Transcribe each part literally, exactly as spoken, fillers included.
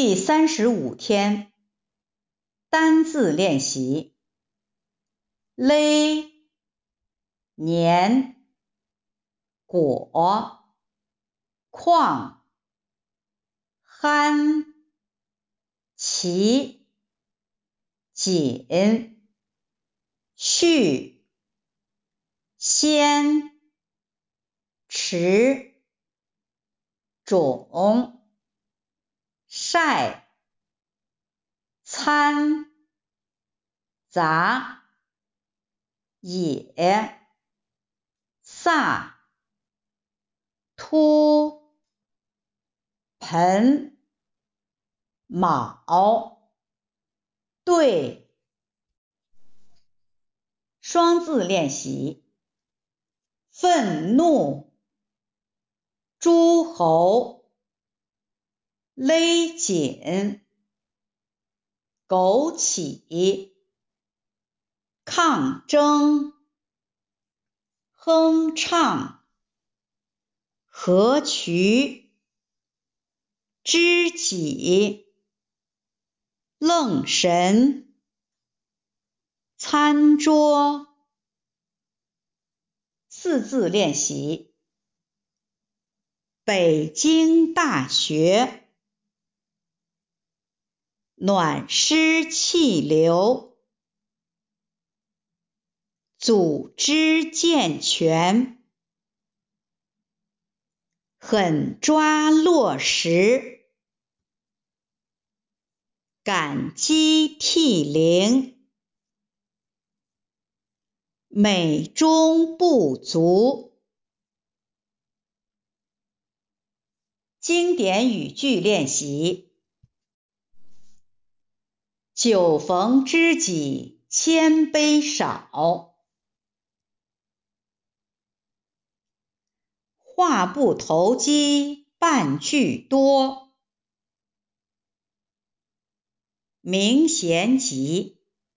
第三十五天，单字练习。勒、年、果、况、憨、齐、锦、续、先、迟、种、晒、参、杂、也、飒、突、盆、卯、对。双字练习。愤怒、诸侯、勒紧、枸杞、抗争、哼唱、合渠、知己、愣神、餐桌。四字练习。北京大学，暖湿气流，组织健全，狠抓落实，感激涕零，美中不足。经典语句练习。酒逢知己千杯少，话不投机半句多，明贤吉，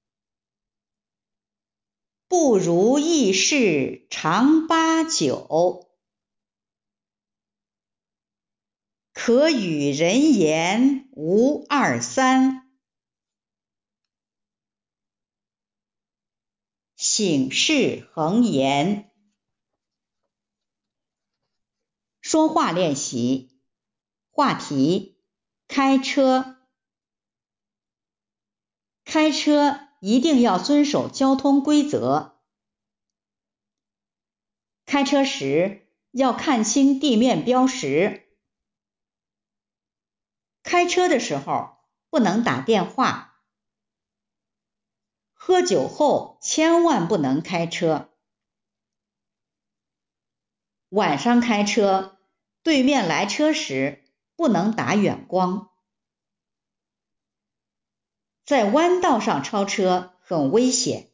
不如意事常八九，可与人言无二三，醒世恒言。说话练习。话题：开车。开车一定要遵守交通规则。开车时要看清地面标识。开车的时候不能打电话。喝酒后千万不能开车。晚上开车，对面来车时不能打远光。在弯道上超车很危险。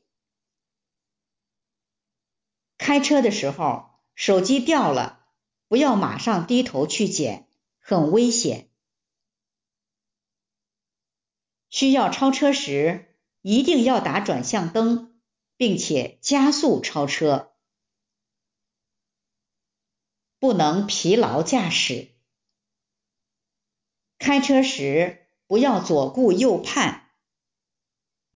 开车的时候，手机掉了，不要马上低头去捡，很危险。需要超车时，一定要打转向灯，并且加速超车。不能疲劳驾驶。开车时不要左顾右盼。